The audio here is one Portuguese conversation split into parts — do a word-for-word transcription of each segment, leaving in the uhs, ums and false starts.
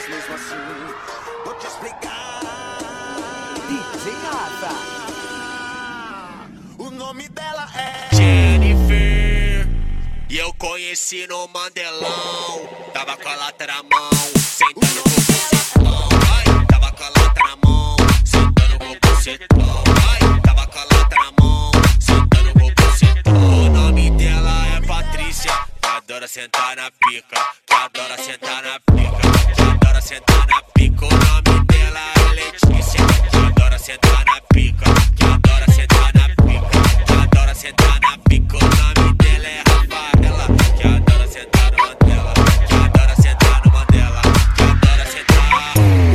mas mesmo assim vou te explicar. D J Rafa. O nome dela é Jennifer. E eu conheci no Mandelão. Tava com a lata na mão, sentando com o bucetão. Ai, tava com a lata na mão, sentando com o bucetão. Ai, tava com a lata na mão, sentando com o bucetão. O nome dela é Patrícia, que adora sentar na pica, que adora sentar na pica, que adora sentar na pica. O nome dela é Letícia, que adora sentar na pica, que adora sentar na pica, que adora sentar na pica. O nome dela é Rafaela, que adora sentar no Mandela, que adora sentar no Mandela, que adora sentar.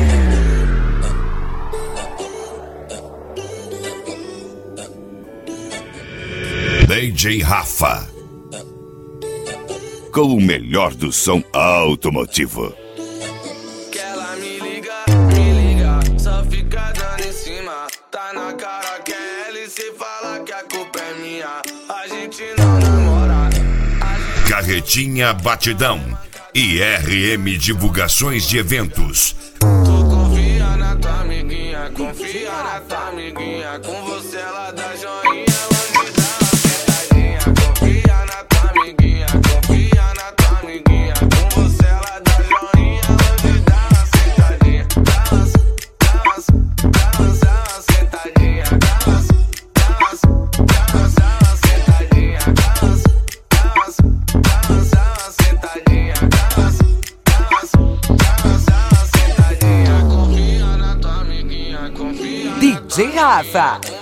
D J Rafa, com o melhor do som automotivo. Que ela me liga, me liga, só fica dando em cima. Tá na cara que é ela e cê fala que a culpa é minha. A gente não namora. Gente... Carretinha Batidão e R M Divulgações de Eventos. Tu confia na tua amiguinha, confia na tua amiguinha. Com você ela dá joinha, longe dá uma sentadinha. Confia na tua amiguinha, confia na tua amiguinha. Com você ela dá joinha, longe dá uma sentadinha. Dá umas, dá umas, dá umas, dá uma sentadinha. Dá umas, dá umas, dá umas, dá uma sentadinha. Dá umas, dá umas, dá umas, dá uma sentadinha. Dá umas, dá umas, dá umas, dá uma sentadinha. Confia na tua amiguinha, confia na D J Rafa.